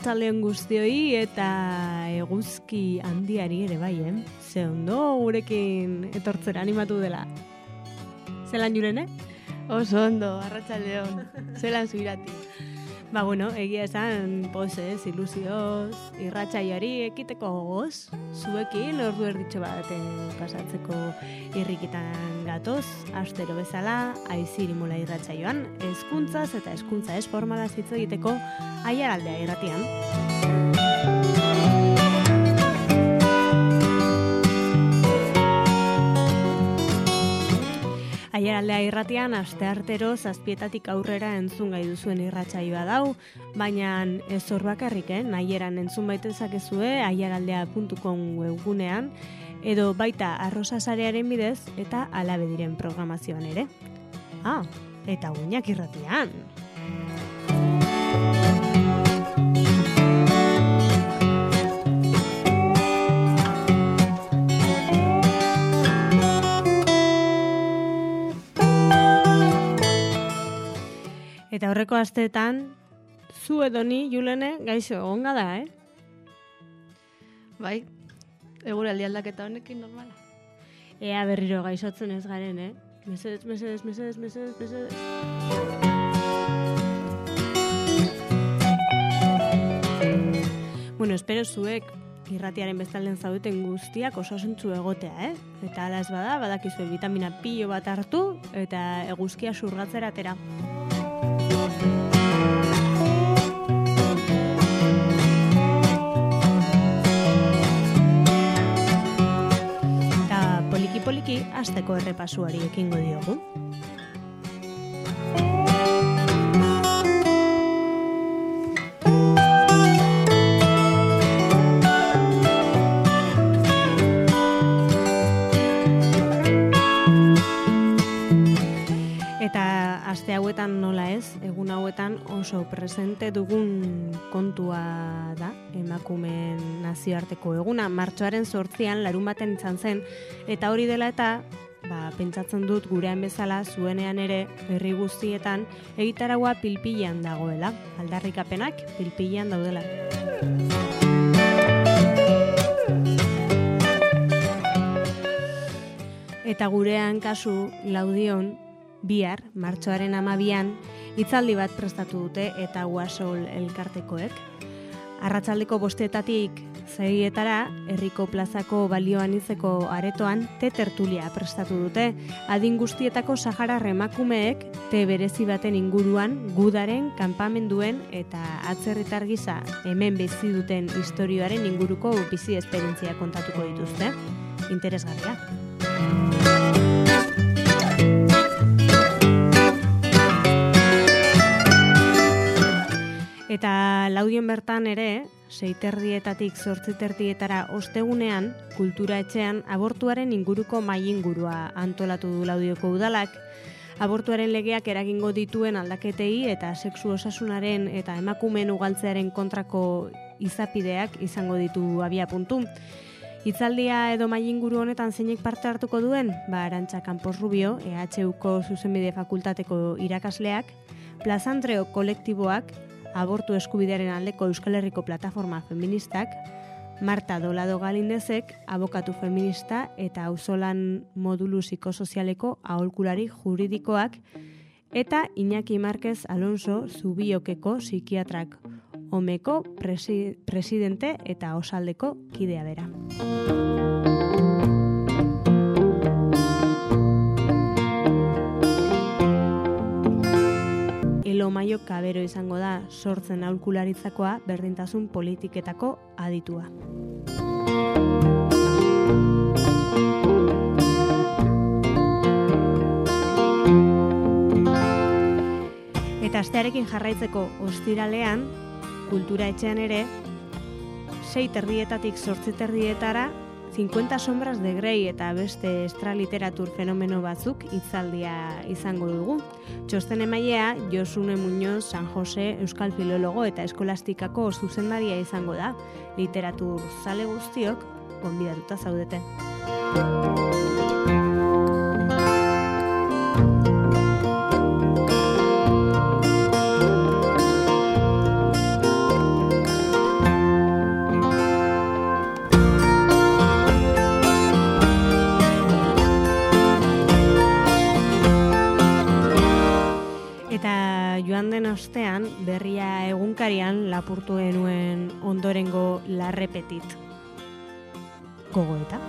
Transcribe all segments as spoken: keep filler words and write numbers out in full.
arratsaldeon guztioi eta eguzki handiari ere bai, eh? Ze ondo gurekin etortzera animatu dela. Zelan Jurene? Oso ondo, arratsaldeon. Zelan zuirati. Ba, bueno, egia esan, pozez, ilusioz, irratsaioari ekiteko gogoz, zuekin ordu erditxo bat pasatzeko irrikitan gatoz, astero bezala, aizirimula irratsaioan, hezkuntzaz eta hezkuntza ez formalaz hitz egiteko Aiaraldea irratian. Aiaraldea irratian asteartero zazpietatik aurrera entzun gai duzuen irratsaioa dau, baina ez hor bakarrik, eh? Nahieran entzun baitezakezue aiaraldea puntu com webgunean, edo baita Arrosa sarearen bidez eta Alabe diren programazioan ere. Ah, eta Uñak irratian! Eta horreko asteetan, zu edo ni, Julene, gaixo egonga da, eh? Bai, eguraldi aldaketa honekin normala. Ea berriro gaixotzen ez garen, eh? Mesedez, mesedez, mesedez, mesedez, mesedez. Bueno, espero zuek irratiaren bestalden zaudeten guztiak osasuntsu egotea, eh? Eta ala ez bada, badakizue vitamina pilo bat hartu eta eguzkia surgatzera atera. Poliki asteko errepasuari ekingo diogu. Eta aste hauetan nola ez, egun hauetan oso presente dugun kontua da, emakumeen nazioarteko eguna, martxoaren zortzian larun baten izan zen, eta hori dela eta, ba, pentsatzen dut gurean bezala zuenean ere herri guztietan egitaragua pilpilean dagoela, aldarrikapenak pilpilean daudela. Eta gurean kasu laudion, bihar, martxoaren hamabian, hitzaldi bat prestatu dute eta Uasol elkartekoek. Arratsaldeko bosteetatik seietara, herriko plazako balioan izeko aretoan, te tertulia prestatu dute. Adin guztietako saharar emakumeek te berezi baten inguruan, gudaren, kanpamenduen eta atzerritar gisa hemen bizi duten istorioaren inguruko bizi esperientzia kontatuko dituzte. Interesgarria. Eta laudion bertan ere, seiterdietatik zortziterdietara ostegunean, kultura etxean abortuaren inguruko mahai ingurua antolatu du Laudioko udalak. Abortuaren legeak eragingo dituen aldaketei eta sexu osasunaren eta emakumeen ugaltzearen kontrako izapideak izango ditu abiapuntu. Hitzaldia edo mahai inguru honetan zeinek parte hartuko duen? Ba, Arantxa Campos Rubio, E H Uko zuzenbide fakultateko irakasleak, Plazantreo kolektiboak, abortu eskubidearen aldeko Euskal Herriko plataforma feministak, Marta Dolado Galindezek, abokatu feminista eta auzolan modulu psikosozialeko aholkulari juridikoak, eta Iñaki Marquez Alonso Zubiokeko psikiatrak, Omeko presi, presidente eta osaldeko kidea bera. Elo Maio Kabero izango da sortzen aholkularitzakoa berdintasun politiketako aditua. Eta astearekin jarraitzeko ostiralean, kultura etxean ere, sei terdietatik zortzi terdietara, cincuenta sombras de Grey eta beste extraliteratur fenomeno batzuk hitzaldia izango dugu. Txosten emailea Josune Muñoz San Jose euskal filologo eta eskolastikako zuzendaria izango da. Literatur zale guztiok gonbidatuta zaudete. egunkarian lapurtu genuen ondorengo larrepetit. Gogoeta.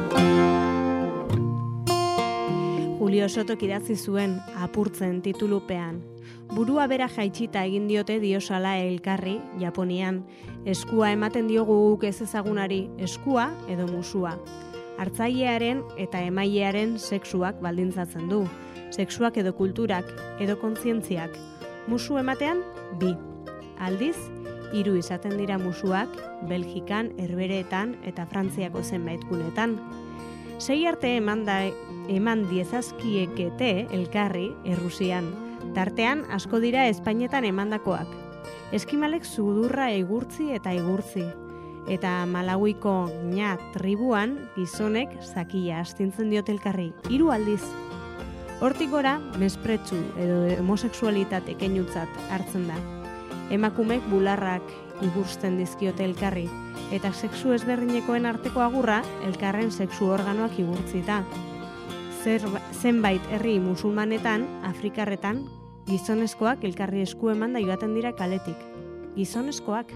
Julio Sotok idatzi zuen apurtzen titulupean. Burua bera jaitsita egin diote diosala elkarri, Japonian. Eskua ematen diogu guk ez ezagunari, eskua edo musua. Hartzailearen eta emailearen sexuak baldintzatzen du. Sexuak edo kulturak, edo kontzientziak. Musu ematean, bi. Aldiz, hiru izaten dira musuak, Belgikan, Herbereetan eta Frantziako zenbait gunetan. Sei arte eman, da, eman diezazkiekete elkarri Errusian. Tartean, asko dira Espainetan emandakoak. Eskimalek sudurra egurtzi eta egurtzi. Eta Malawiko Nya tribuan gizonek zakia astintzen diote elkarri. Hiru aldiz. Hortik gora, mespretsu edo homosexualitate keinutzat hartzen da. Emakumek bularrak igursten dizkiote elkarri, eta sexu ezberdinekoen arteko agurra elkarren sexu organoak igurtzita. Zer, zenbait herri musulmanetan, Afrikarretan, gizonezkoak elkarri esku eman da joaten dira kaletik. Gizonezkoak.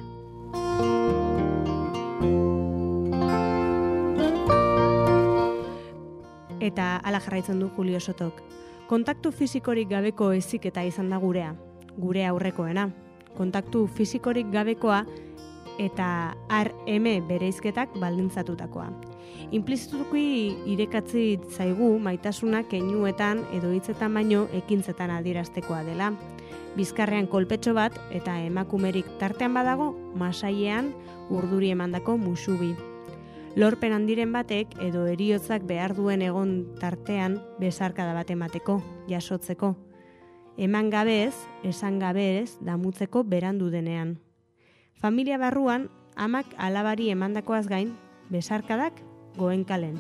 Eta hala jarraitzen du Julio Sotok. Kontaktu fisikorik gabeko heziketa izan da gurea, gure aurrekoena. Kontaktu fisikorik gabekoa eta R M bereizketak baldintzatutakoa. Implizituki irekatzi zaigu maitasuna keinuetan edo hitzetan baino ekintzetan adieraztekoa dela. Bizkarrean kolpetxo bat eta emakumerik tartean badago masailean urduri emandako musubi. Lorpen handiren batek edo heriotzak behar duen egon tartean besarkada bat emateko, jasotzeko. Eman gabez, esan gabez, damutzeko berandu denean. Familia barruan, amak alabari emandakoaz gain, besarkadak goenkalen.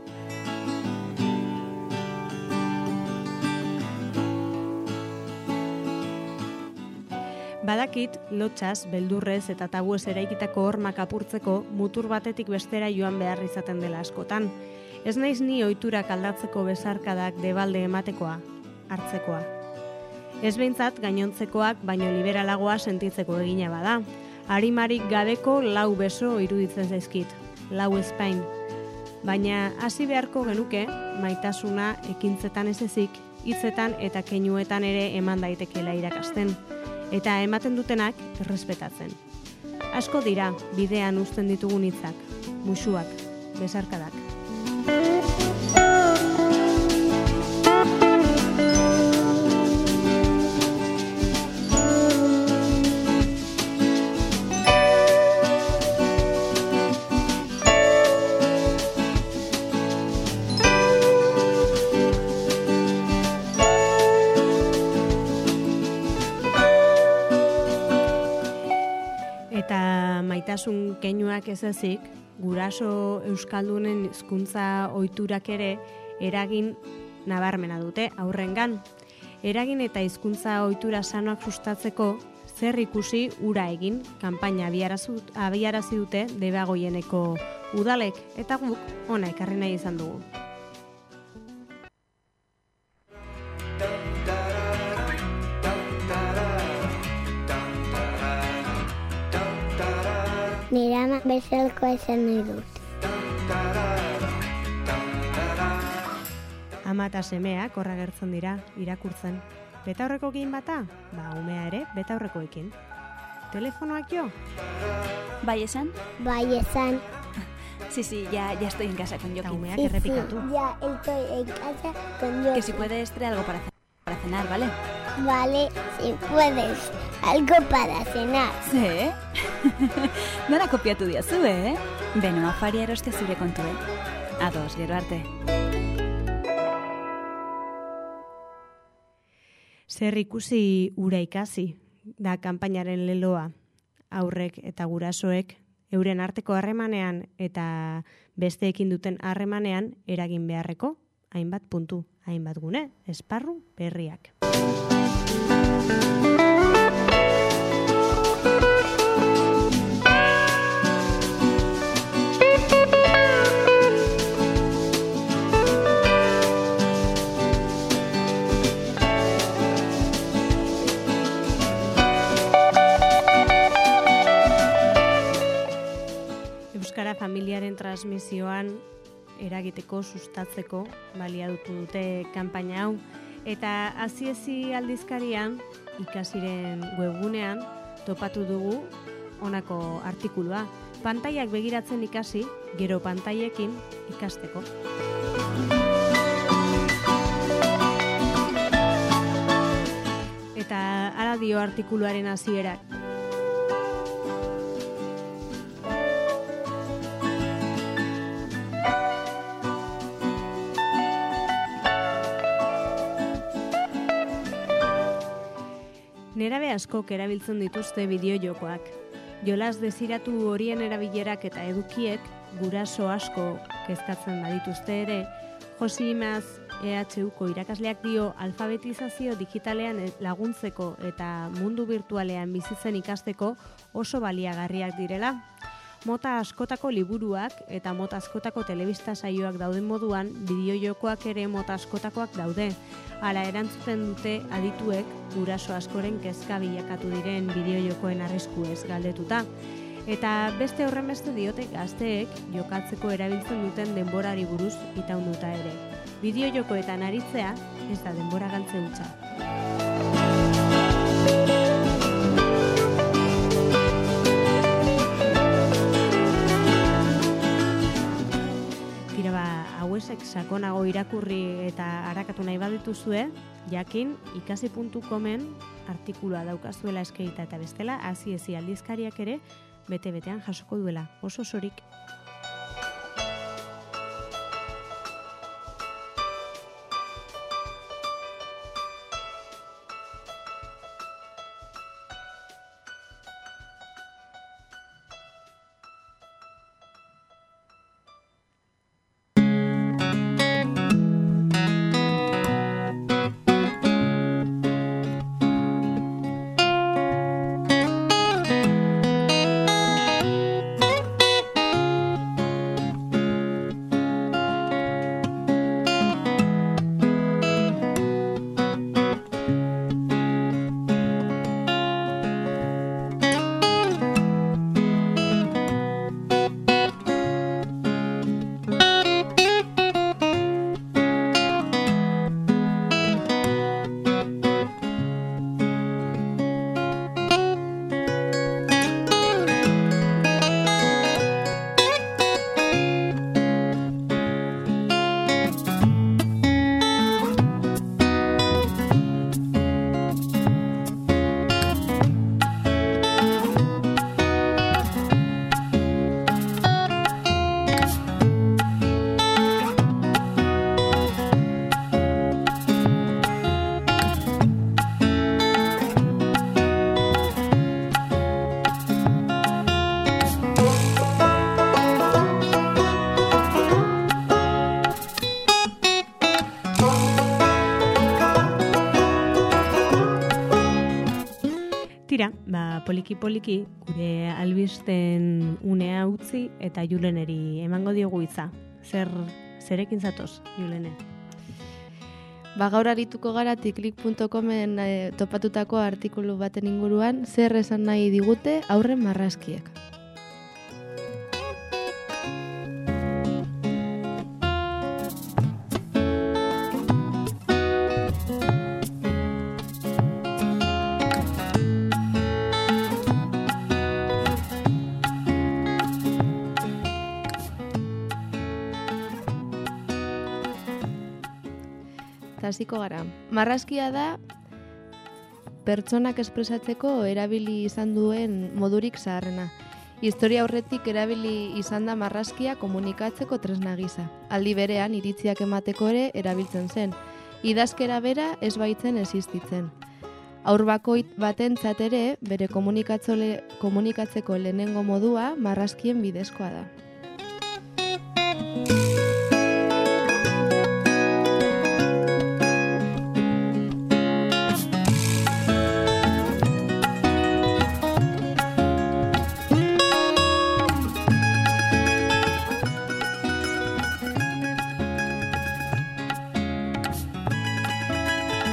Badakit, lotxaz, beldurrez eta tabuez eraikitako hormak apurtzeko mutur batetik bestera joan behar izaten dela askotan. Ez naiz ni ohiturak aldatzeko besarkadak debalde ematekoa, hartzekoa. Ez behintzat gainontzekoak baino liberalagoa sentitzeko egina bada. Harimarik gabeko lau beso iruditzen zaizkit, lau ezpain. Baina hasi beharko genuke maitasuna ekintzetan ez ezik, hitzetan eta keinuetan ere eman daitekeela irakasten. Eta ematen dutenak errespetatzen. Asko dira bidean uzten ditugun hitzak, musuak, besarkadak. Maitasun keinuak ez ezik, guraso euskaldunen hizkuntza ohiturak ere eragin nabarmena dute aurrengan. Eragin eta hizkuntza ohitura sanoak sustatzeko zer ikusi ura egin kanpaina abiarazi dute Debagoieneko udalek eta guk ona ekarri nahi izan dugu. Nire ama bezalko esan nahi dut. Ama eta semeak horra gertzen dira, irakurtzen. Betaurrekoekin bata? Ba, umea ere, betaurrekoekin. ¿Telefonoak jo? ¿Bai esan? Bai esan. Sí, sí, ya, ya estoy en casa con Joaquín. Eta umeak errepikatu. Sí, ya estoy en casa con Joaquín. Que si puedes traer algo para, para cenar, ¿vale? Vale, si puedes. Algo para cenar. Sí? Nora kopiatu diazu, eh? Beno, afari erostea zure kontu, eh? Ados, gero arte. Zer ikusi ura ikasi da kanpainaren leloa. Aurrek eta gurasoek euren arteko harremanean eta besteekin duten harremanean eragin beharreko hainbat puntu, hainbat gune, esparru berriak. Euskara familiaren transmisioan eragiteko, sustatzeko, baliatuko dute kanpaina hau. Eta Aziezi aldizkarian, ikasiren webgunean, topatu dugu honako artikulua. Pantailak begiratzen ikasi, gero pantailekin ikasteko. Eta hala dio artikuluaren hasierak. Nerabe askok erabiltzen dituzte bideo-jokoak. Jolas desiratu horien erabilerak eta edukiek guraso asko kezkatzen badituzte ere, Josi Imaz E H Uko irakasleak dio alfabetizazio digitalean laguntzeko eta mundu virtualean bizitzen ikasteko oso baliagarriak direla. Mota askotako liburuak eta mota askotako telebista saioak dauden moduan, bideo-jokoak ere mota askotakoak daude. Hala erantzuten dute adituek guraso askoren kezka bilakatu diren bideo-jokoen arriskuez galdetuta. Eta beste horren beste diote gazteek jokatzeko erabiltzen duten denborari buruz itaunduta ere. Bideo-jokoetan aritzea ez da denbora galtze hutsa. Tira ba, hauesek sakonago irakurri eta arakatu nahi badituzue, jakin ikasi puntu comen artikulua daukazuela eskeita eta bestela, Aziezi aldizkariak ere bete-betean jasoko duela, oso sorik. Tira, ba, poliki-poliki gure albisten unea utzi eta Juleneri emango diogu hitza. Zer, zerekin zatoz, Julene? Ba, gaur arituko gara tiklik puntu comen e, topatutako artikulu baten inguruan, zer esan nahi digute haurren marrazkiek. Hasiko gara. Marrazkia da pertsonak espresatzeko erabili izan duen modurik zaharrena. Historia aurretik erabili izan da marrazkia komunikatzeko tresna gisa. Aldi berean iritziak emateko ere erabiltzen zen. Idazkera bera ez baitzen existitzen. Haur bakoit batentzat ere bere komunikatzeko lehenengo modua marrazkien bidezkoa da.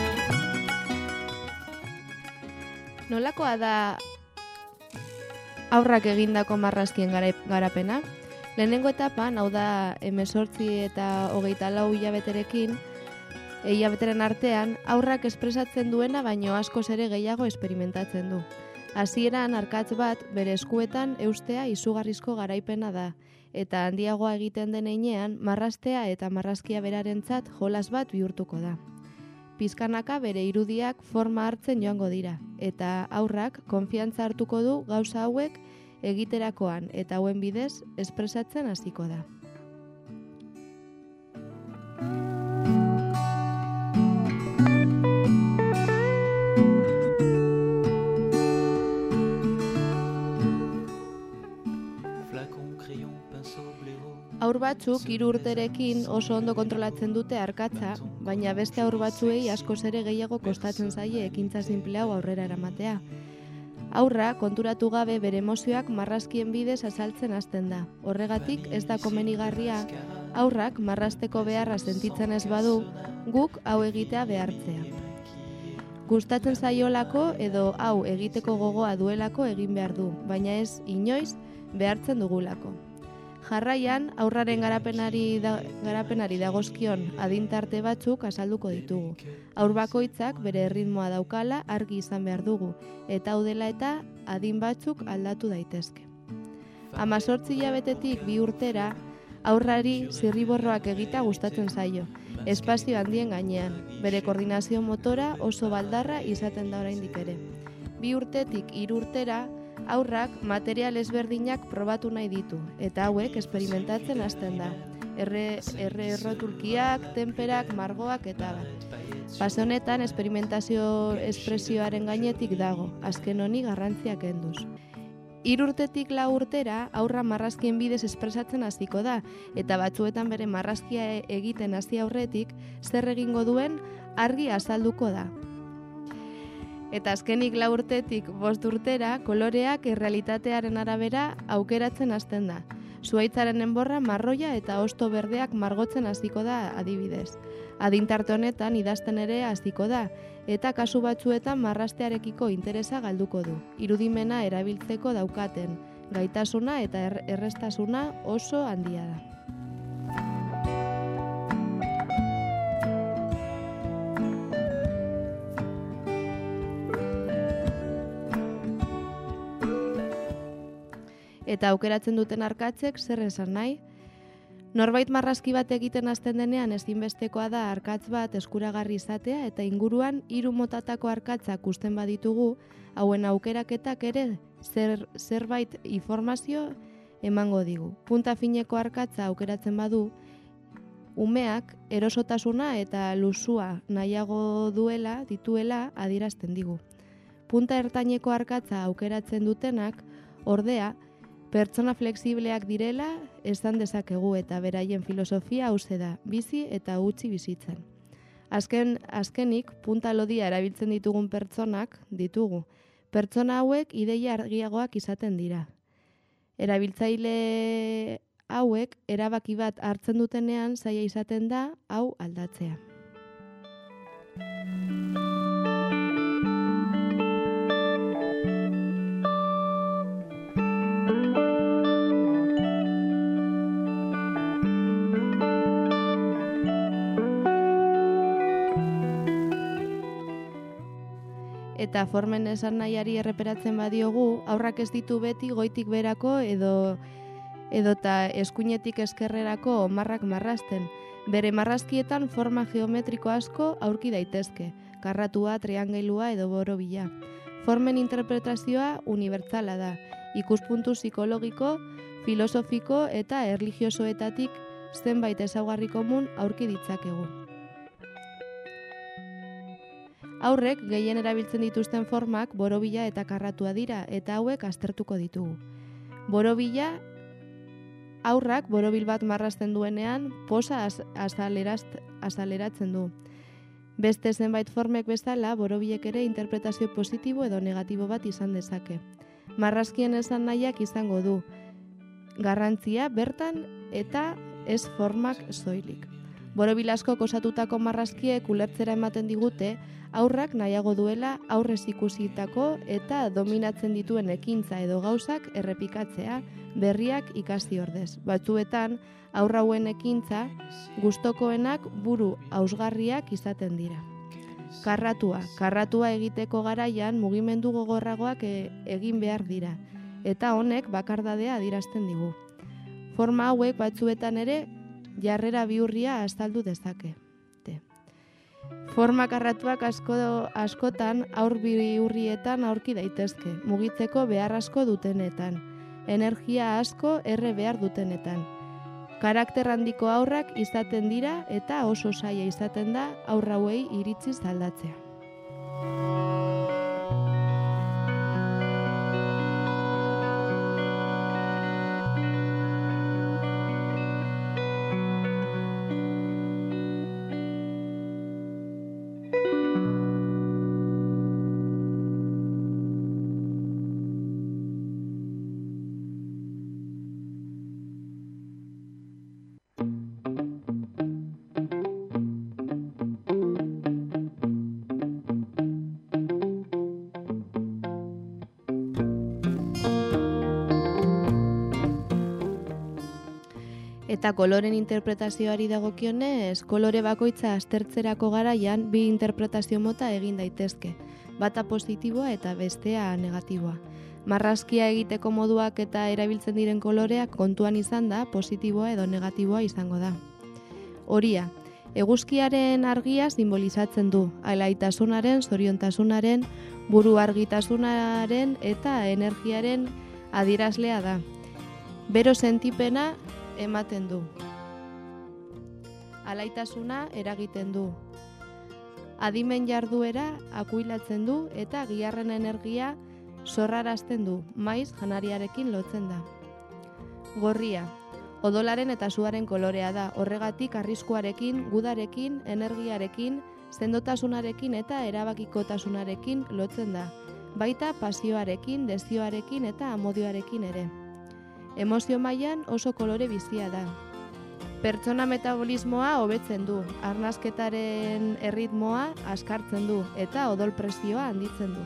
Nolakoa da Aurrak egindako marrazkien garapena. Lehenengo etapan, hau da hemezortzi eta hogeita lau hilabeterekin, hilabeteren artean, aurrak espresatzen duena baino askoz ere gehiago esperimentatzen du. Hasieran arkatz bat bere eskuetan eustea izugarrizko garaipena da, eta handiagoa egiten den heinean, marraztea eta marrazkia berarentzat jolas bat bihurtuko da. Pizkanaka bere irudiak forma hartzen joango dira, eta aurrak konfiantza hartuko du gauza hauek egiterakoan eta hauen bidez espresatzen hasiko da. Aur batzuk hiru urterekin oso ondo kontrolatzen dute arkatza, baina beste aur batzuei askoz ere gehiago kostatzen zaie ekintza sinple hau aurrera eramatea. Aurra konturatu gabe bere emozioak marrazkien bidez azaltzen hasten da. Horregatik ez da komenigarria aurrak marrazteko beharra sentitzen ez badu, guk hau egitea behartzea. Gustatzen zaiolako edo hau egiteko gogoa duelako egin behar du, baina ez inoiz behartzen dugulako. Jarraian, aurraren garapenari, da, garapenari dagozkion adintarte batzuk azalduko ditugu. Aur bakoitzak bere erritmoa daukala argi izan behar dugu, eta hau dela eta adin batzuk aldatu daitezke. Hamazortzi hilabetetik bi urtera, aurrari zirriborroak egita gustatzen zaio, espazio handien gainean, bere koordinazio motora oso baldarra izaten da oraindik ere. Bi urtetik hiru urtera, aurrak material ezberdinak probatu nahi ditu, eta hauek esperimentatzen hasten da. Erre, erre errotulkiak, temperak, margoak eta bat. Fase honetan esperimentazio espresioaren gainetik dago, azken honi garrantzia kenduz. Hiru urtetik lau urtera aurra marrazkien bidez espresatzen hasiko da, eta batzuetan bere marrazkia egiten hasi aurretik zer egingo duen argi azalduko da. Eta azkenik lau urtetik bost urtera, koloreak errealitatearen arabera aukeratzen hasten da. Zuhaitzaren enborra marroia eta hosto berdeak margotzen hasiko da adibidez. Adintarte honetan idazten ere hasiko da, eta kasu batzuetan marraztearekiko interesa galduko du. Irudimena erabiltzeko daukaten, gaitasuna eta er- errestasuna oso handia da. Eta aukeratzen duten arkatzek zer esan nahi? Norbait marrazki bat egiten hasten denean ezinbestekoa da arkatz bat eskuragarri izatea eta inguruan hiru motatako arkatzak usten baditugu, hauen aukeraketak ere zer, zerbait informazio emango digu. Punta fineko arkatza aukeratzen badu, umeak erosotasuna eta luzua nahiago duela dituela adierazten digu. Punta ertaineko arkatza aukeratzen dutenak, ordea, pertsona flexibleak direla esan dezakegu eta beraien filosofia hauxe da, bizi eta utzi bizitzen. Azken, azkenik, punta lodia erabiltzen ditugun pertsonak ditugu. Pertsona hauek ideia argiagoak izaten dira. Erabiltzaile hauek erabaki bat hartzen dutenean zaila izaten da hau aldatzea. Eta formen esan nahiari erreperatzen badiogu, aurrak ez ditu beti goitik berako edo edota eskuinetik eskerrerako marrak marrazten. Bere marrazkietan forma geometriko asko aurki daitezke, karratua, triangelua edo borobila. Formen interpretazioa unibertsala da, ikuspuntu psikologiko, filosofiko eta erlijiosoetatik zenbait ezaugarri komun aurki ditzakegu. Aurrek gehien erabiltzen dituzten formak borobila eta karratua dira eta hauek aztertuko ditugu. Borobila, aurrak borobil bat marrazten duenean posa az, azalerast, azaleratzen du. Beste zenbait formek bezala, borobilek ere interpretazio positibo edo negatibo bat izan dezake. Marrazkien esan nahiak izango du, garrantzia bertan eta ez formak soilik. Borobil askok osatutako marrazkiek ulertzera ematen digute, aurrak nahiago duela aurrez ikusitako eta dominatzen dituen ekintza edo gauzak errepikatzea, berriak ikasi ordez. Batzuetan, aurra hauen ekintza gustokoenak buru hausgarriak izaten dira. Karratua. Karratua egiteko garaian mugimendu gogorragoak e- egin behar dira, eta honek bakardadea adierazten digu. Forma hauek batzuetan ere jarrera bihurria azaldu dezake. Forma karratuak asko, askotan aur bihurrietan aurki daitezke, mugitzeko behar asko dutenetan, energia asko erre behar dutenetan. Karakter handiko aurrak izaten dira eta oso zaila izaten da aurra hauei iritziz aldatzea. Eta koloren interpretazioari dagokionez, kolore bakoitza aztertzerako garaian bi interpretazio mota egin daitezke, bata positiboa eta bestea negatiboa. Marrazkia egiteko moduak eta erabiltzen diren koloreak kontuan izan da positiboa edo negatiboa izango da. Horia, eguzkiaren argia simbolizatzen du, alaitasunaren, zoriontasunaren, buru argitasunaren eta energiaren adierazlea da. Bero sentipena ematen du. Alaitasuna eragiten du. Adimen jarduera akuilatzen du eta giharren energia sorrarazten du, maiz janariarekin lotzen da. Gorria, odolaren eta suaren kolorea da, horregatik arriskuarekin, gudarekin, energiarekin, sendotasunarekin eta erabakikotasunarekin lotzen da, baita pasioarekin, dezioarekin eta amodioarekin ere. Emozio mailan oso kolore bizia da. Pertsona metabolismoa hobetzen du, arnasketaren erritmoa askartzen du eta odol presioa handitzen du.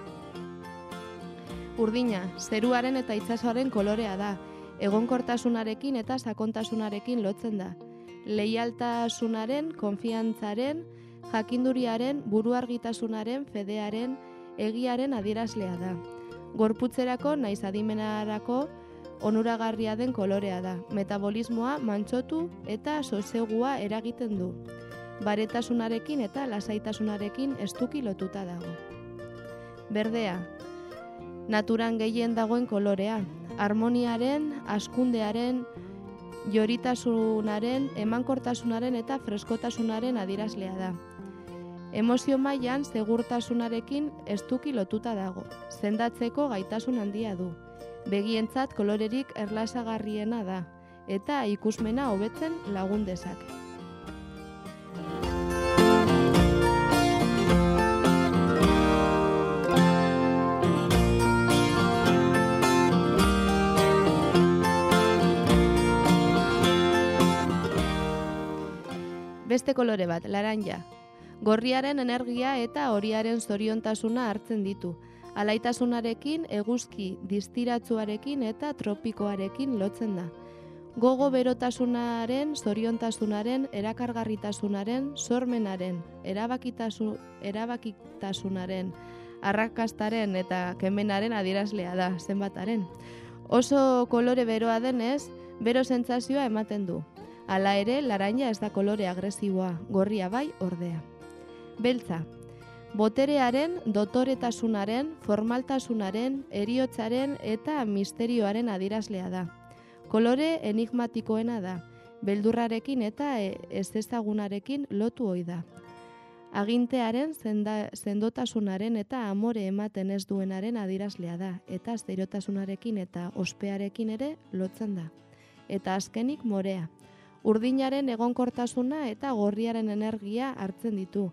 Urdina, zeruaren eta itsasoaren kolorea da, egonkortasunarekin eta sakontasunarekin lotzen da. Leialtasunaren, konfiantzaren, jakinduriaren, buruargitasunaren, fedearen, egiaren adierazlea da. Gorputzerako naiz adimenarako onuragarria den kolorea da. Metabolismoa mantsotu eta sosegua eragiten du. Baretasunarekin eta lasaitasunarekin estuki lotuta dago. Berdea, naturan gehien dagoen kolorea. Harmoniaren, askundearen, joritasunaren, emankortasunaren eta freskotasunaren adierazlea da. Emozio mailan segurtasunarekin estuki lotuta dago. Sendatzeko gaitasun handia du. Begientzat kolorerik erlasagarriena da, eta ikusmena hobetzen lagun dezake. Beste kolore bat, laranja. Gorriaren energia eta horiaren zoriontasuna hartzen ditu. Alaitasunarekin, eguzki distiratsuarekin eta tropikoarekin lotzen da. Gogo berotasunaren, zoriontasunaren, erakargarritasunaren, sormenaren, erabakitasu, erabakitasunaren, arrakastaren eta kemenaren adierazlea da, zenbataren. Oso kolore beroa denez, bero sentsazioa ematen du. Hala ere, laranja ez da kolore agresiboa, gorria bai ordea. Beltza. Boterearen, dotoretasunaren, formaltasunaren, eriotzaren eta misterioaren adierazlea da. Kolore enigmatikoena da, beldurrarekin eta ezezagunarekin lotu ohi da. Agintearen, zenda, sendotasunaren eta amore ematen ez duenaren adierazlea da, eta zerotasunarekin eta ospearekin ere lotzen da. Eta azkenik morea. Urdinaren egonkortasuna eta gorriaren energia hartzen ditu.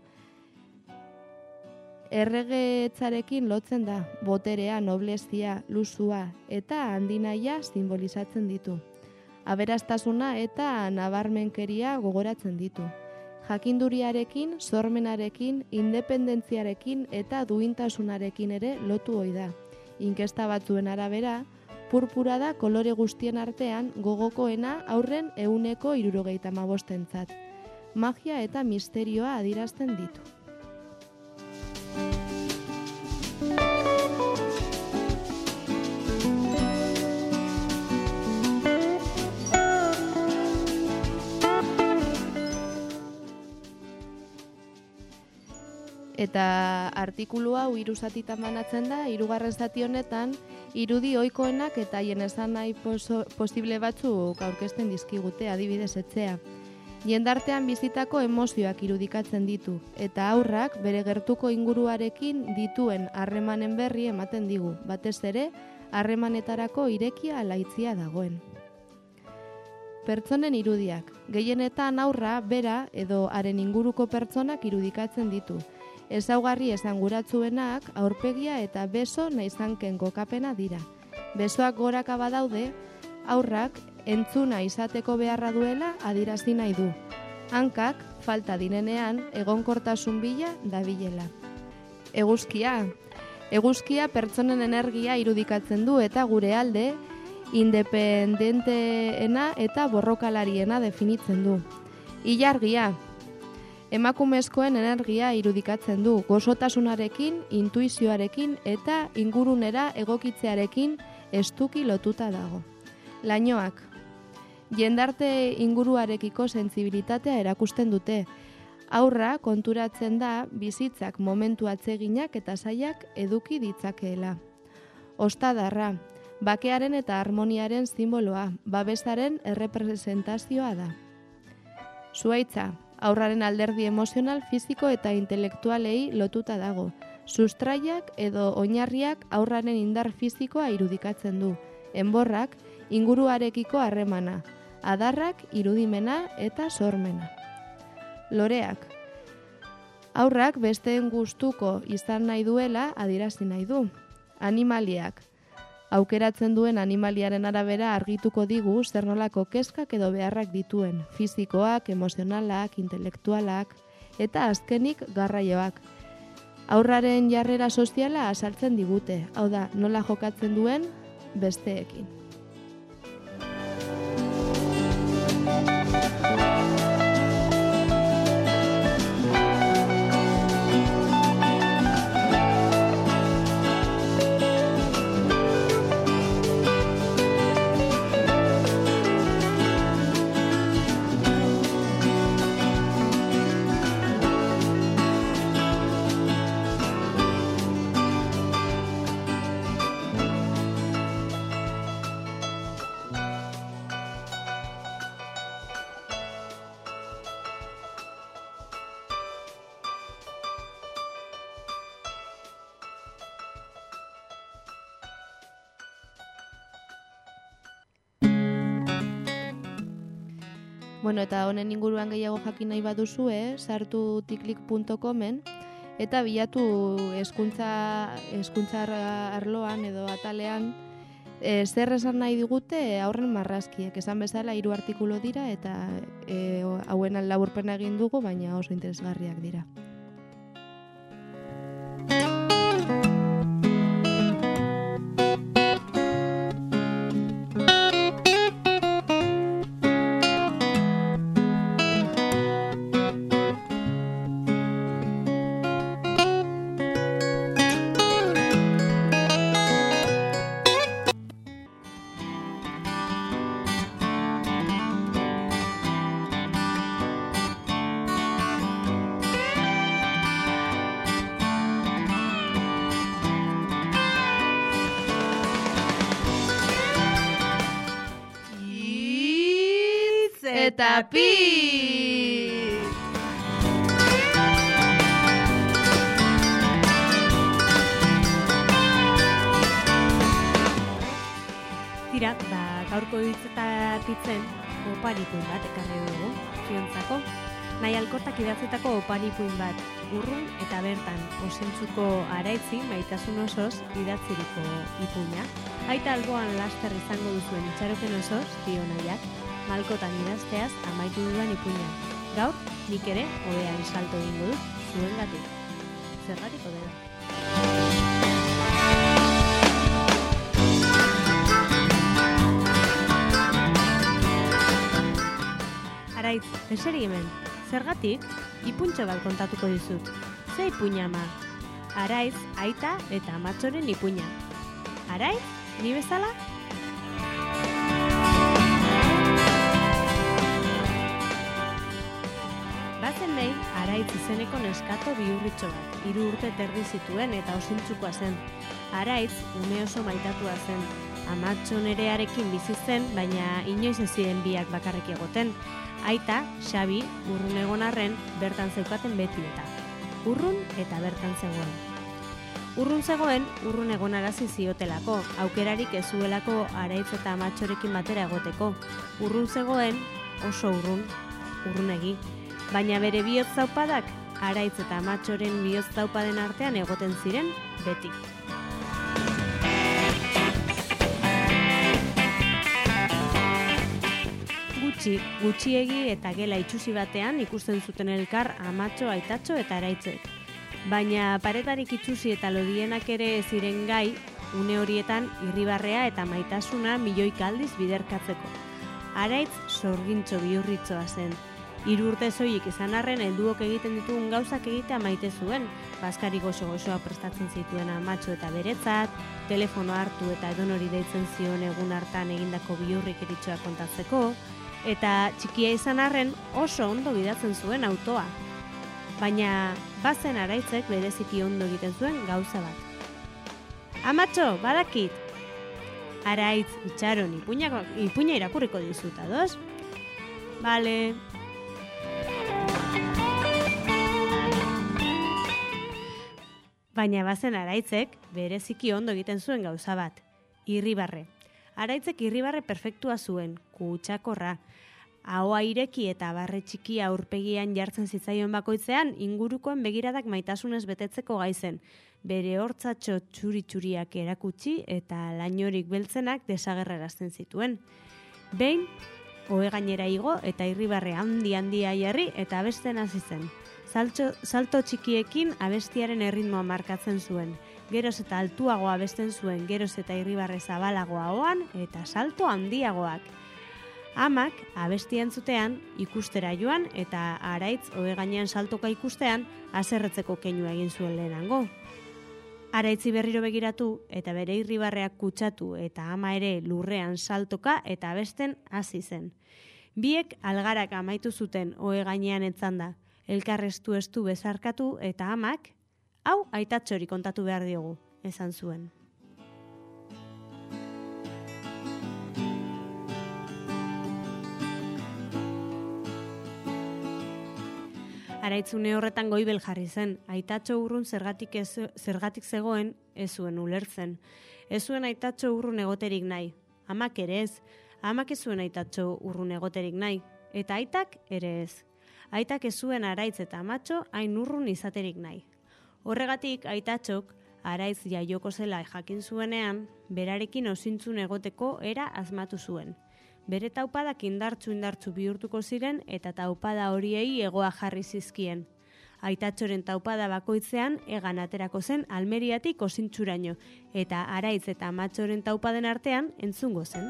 Erregetzarekin lotzen da, boterea, noblezia, luzua eta handinaia simbolizatzen ditu. aberastasuna eta nabarmenkeria gogoratzen ditu. Jakinduriarekin, sormenarekin, independentziarekin eta duintasunarekin ere lotu ohi da. Inkesta batzuen arabera, purpura da kolore guztien artean gogokoena aurren ehuneko hirurogeita hamabostentzat. Magia eta misterioa adierazten ditu. Eta artikulu hau hiru zatitan banatzen da, hirugarren zati honetan, irudi ohikoenak eta haien esan nahi poso, posible batzuk aurkezten dizkigute, adibidez etzea. Jendartean bizitako emozioak irudikatzen ditu, eta haurrak bere gertuko inguruarekin dituen harremanen berri ematen digu, batez ere, harremanetarako irekia alaitzia dagoen. Pertsonen irudiak, gehienetan haurra, bera edo haren inguruko pertsonak irudikatzen ditu. Ezaugarri esanguratsuenak aurpegia eta beso naizanken kokapena dira. Besoak goraka badaude, haurrak entzuna izateko beharra duela adierazi nahi du. Hankak falta direnean egonkortasun bila dabilela. Eguzkia. Eguzkia pertsonen energia irudikatzen du eta gure alde independenteena eta borrokalariena definitzen du. Ilargia. Emakumezkoen energia irudikatzen du, gozotasunarekin, intuizioarekin eta ingurunera egokitzearekin estuki lotuta dago. Lainoak. Jendarte inguruarekiko sentsibilitatea erakusten dute. Haurra konturatzen da bizitzak momentu atseginak eta zailak eduki ditzakeela. Ostadarra. Bakearen eta harmoniaren simboloa, babesaren errepresentazioa da. Zuhaitza. Haurraren alderdi emozional, fisiko eta intelektualei lotuta dago. Sustraiak edo oinarriak haurraren indar fisikoa irudikatzen du. Enborrak, inguruarekiko harremana. Adarrak, irudimena eta sormena. Loreak. Haurrak besteen gustuko izan nahi duela adierazi nahi du. Animaliak. Aukeratzen duen animaliaren arabera argituko digu zer nolako kezkak edo beharrak dituen, fisikoak, emozionalak, intelektualak eta azkenik garraioak. Haurraren jarrera soziala azaltzen digute, hau da, nola jokatzen duen besteekin. Bueno, eta honen inguruan gehiago jakin nahi baduzue, sartu tiklik puntu comen eta bilatu hezkuntza hezkuntza arloan edo atalean e, zer esan nahi digute haurren marrazkiek. Esan bezala hiru artikulu dira eta e, hauen laburpena egin dugu, baina oso interesgarriak dira. Eta pi! Tira, ba, gaurko hitz eta pitzen oparipuin bat ekarri dugu, ziontzako. Nahi alkortak idatzetako oparipuin bat, urrun eta bertan, osentzuko araitzi, maitasun osoz, idatziriko ipuina. Aita alboan laster izango duzuen itxaropen osoz, dio nahiak. malkotan idazteaz amaitu dudan ipuina. Gaur, nik ere, odean salto egingo dut, zuengatik. Zergatik odea. Araitz, eseri hemen, zergatik, ipuntxo bat kontatuko dizut. Ze ipuina ama? Araitz, aita eta amatxoren ipuina. Araitz, ni bezala? Bazen nahi, Araitz izeneko neskato bihurritxo bat, hiru urte terdi zituen eta osintzukoa zen. Araitz, ume oso maitatua zen. Amatxo nerearekin bizi zen, baina inoiz ez ziren biak bakarrik egoten. Aita, Xabi, urrun egon arren, bertan zeukaten beti eta. Urrun eta bertan zegoen. Urrun zegoen, urrun egonarazi ziotelako, aukerarik ez zuelako Araitz eta amatxorekin batera egoteko. Urrun zegoen, oso urrun, urrunegi. Baina bere bihotz zaupadak, Araitz eta amatxoren bihotz zaupaden artean egoten ziren beti. Gutxi, gutxiegi eta gela itxusi batean ikusten zuten elkar amatxo, aitatxo eta Araitzek. Baina paretarik itxusi eta lodienak ere ziren gai, une horietan irribarrea eta maitasuna milioika aldiz biderkatzeko. Araitz sorgintxo bihurritzoa zen. Hiru urte zoiik izan arren helduok egiten ditugun gauzak egitea maite zuen. Bazkari goxo-goxoa prestatzen zituen amatxo eta beretzat, telefono hartu eta edonori deitzen zion egun hartan egindako bihurrik eritxoa kontatzeko, eta txikia izan arren oso ondo gidatzen zuen autoa. Baina bazen Araitzek bereziki ondo egiten zuen gauza bat. Amatxo, badakit! Araitz, itxaron, ipuina, ipuina irakurriko dizut, ados? Bale... Baina bazen Araitzek bereziki ondo egiten zuen gauza bat. Irribarre. Araitzek irribarre perfektua zuen, kutsakorra. Ahoa ireki eta barre txikia aurpegian jartzen zitzaion bakoitzean, ingurukoen begiradak maitasunez betetzeko gaizen. Bere hortzatxo txuri-txuriak erakutsi eta lainorik beltzenak desagerrarazten zituen. Behin, ohe gainera igo eta irribarre handi-handia jarri eta abesten hasi zen. Salto, salto txikiekin abestiaren erritmoa markatzen zuen. Geroz eta altuagoa abesten zuen, geroz eta irribarre zabalagoa oan eta salto handiagoak. Amak abesti entzutean ikustera joan eta Araitz ohe gainean saltoka ikustean haserretzeko keinua egin zuen lehenango. Araitzi berriro begiratu eta bere irribarreak kutsatu eta ama ere lurrean saltoka eta abesten hasi zen. Biek algarak amaitu zuten ohe gainean etzanda. Elkarrestu estu bezarkatu eta amak, hau aitatxori kontatu behar diogu, esan zuen. Araitzune horretan goibel jarri zen, aitatxo urrun zergatik, ez, zergatik zegoen ez zuen ulertzen. Ez zuen aitatxo urrun egoterik nahi, amak ere ez, amak ez zuen aitatxo urrun egoterik nahi, eta aitak ere ez. Aitak ez zuen Araitz eta amatxo hain urrun izaterik nahi. Horregatik aitatxok Araitz jaioko zela jakin zuenean, berarekin osintzun egoteko era asmatu zuen. Bere taupadak indartzu indartzu bihurtuko ziren eta taupada horiei egoa jarri zizkien. Aitatxoren taupada bakoitzean egan aterako zen Almeriatik osintzuraino eta Araitz eta amatxoren taupaden artean entzungo zen.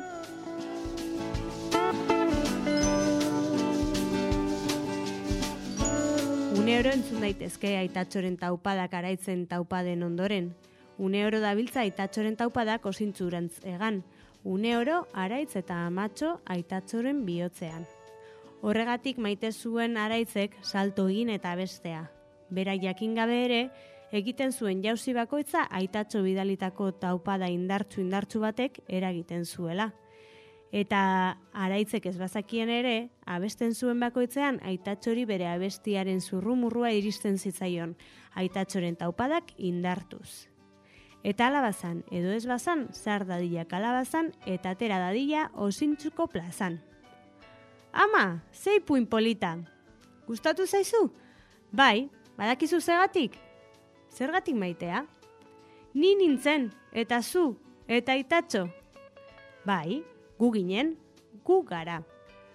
Une oro entzun daitezke aitatxoren taupadak Araitzen taupaden ondoren. Une oro dabiltza aitatxoren taupadak osintzurantz egan. Une oro Araitz eta amatxo aitatxoren bihotzean. Horregatik maite zuen Araitzek salto egin eta bestea. Berak jakin gabe ere, egiten zuen jauzi bakoitza aitatxo bidalitako taupada indartzu indartzu batek eragiten zuela. Eta Araitzek ez bazakien ere, abesten zuen bakoitzean aitatxori bere abestiaren zurrumurrua iristen zitzaion, aitatxoren taupadak indartuz. Eta alabazan, edo ez bazan, zar dadila kalabazan eta atera dadila osintzuko plazan. Ama, zei puin polita! Gustatu zaizu? Bai, badakizu zergatik? Zergatik maitea? Ni nintzen, eta zu, eta aitatxo. Bai, gu ginen, gu gara.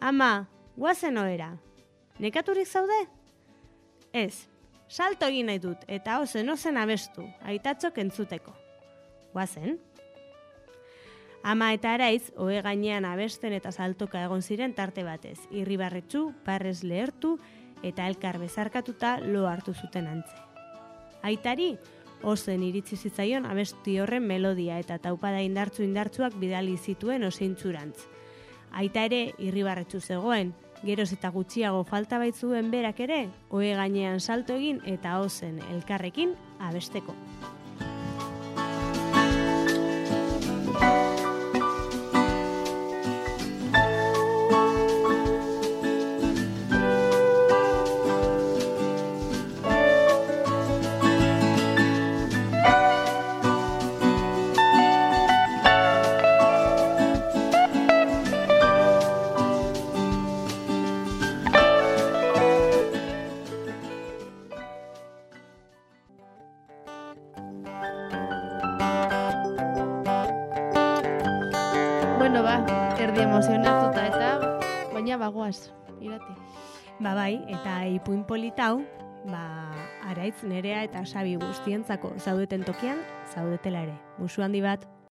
Ama, guazen ohera. Nekaturik zaude? Ez, salto egin nahi dut, eta ozen ozen abestu, aitatxok entzuteko. Guazen? Ama eta Araiz, ohe gainean abesten eta saltoka egon ziren tarte batez, irribarretsu, parrez lehertu, eta elkar bezarkatuta lo hartu zuten antze. Aitari, ozen iritsi zitzaion abesti horren melodia eta taupada indartzu indartzuak bidali zituen osintzurantz. Aita ere irribarretsu zegoen, geroz eta gutxiago falta baitzuen berak ere, ohe gainean salto egin eta ozen elkarrekin abesteko. Bueno, ba, erdi emozionatuta eta baina bagoaz, irati. Ba bai, eta ipuin politau, ba, Araitz, Nerea eta Xabi guztientzako zaudeten tokian, zaudetela ere. Musu handi bat.